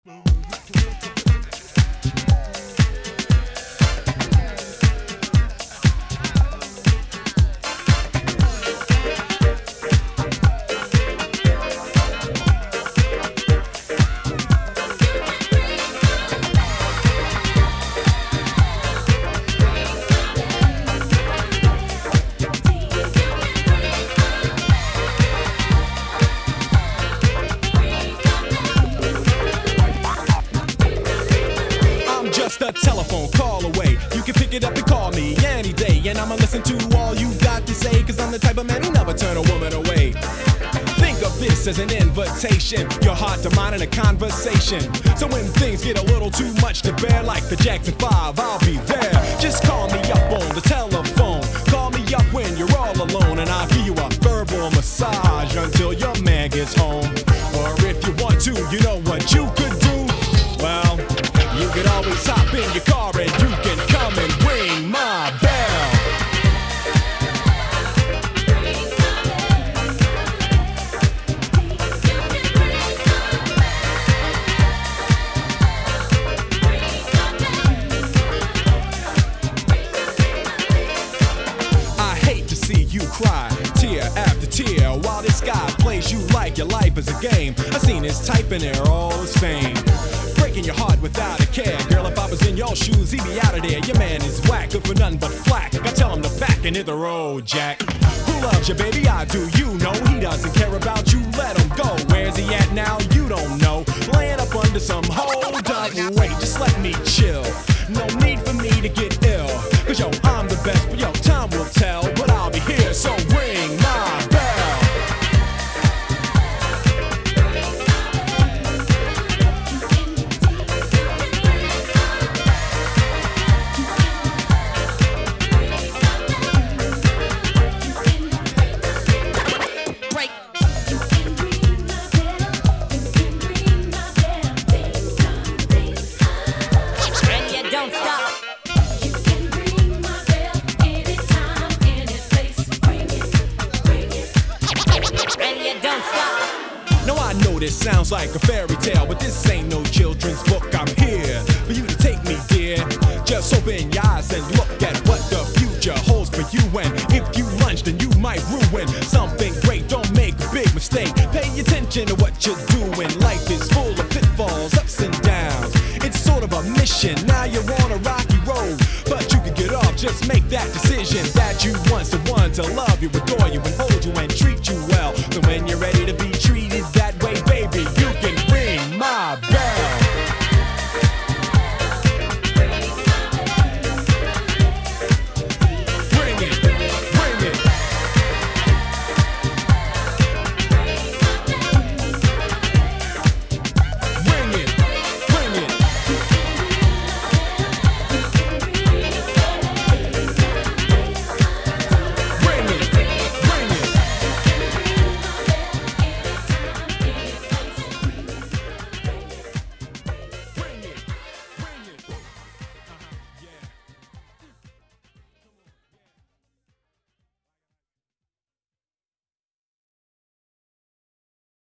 Just a telephone call away. You can pick it up and call me any day, and I'ma listen to all you got to say, cause I'm the type of man who never turn a woman away. Think of this as an invitation, your heart to mine in a conversation. So when things get a little too much to bear, like the Jackson 5, I'll be there. Just call me up on the telephone. Call me up when you're all alone, and I'll give you a verbal massage until your man gets home. Or if you want to, you know what you could do? Well, you could always hop in your car and you can come and ring my bell. I hate to see you cry, tear after tear, while this guy plays you like your life is a game. I seen his type and they're all the same. Breaking your heart without a care. Girl, if I was in your shoes, he'd be out of there. Your man is whack, good for nothing but flack. I tell him to back and hit the road, Jack. Who loves you, baby? I do. You know he doesn't care about you. Let him go. Where's he at now? You don't know. Laying up under some hold up. Wait, just let me chill. No need for me to get ill. Cause yo, I'm the best, but yo, time will tell. But I'll be here, so ring my bell. This sounds like a fairy tale, but this ain't no children's book. I'm here for you to take me, dear. Just open your eyes and look at what the future holds for you. And if you lunge, then you might ruin something great. Don't make a big mistake. Pay attention to what you're doing. Life is full of pitfalls, ups and downs. It's sort of a mission. Now you're on a rocky road, but you can get off. Just make that decision that you want someone to love you, adore you, and hold you and treat you well. So when you're ready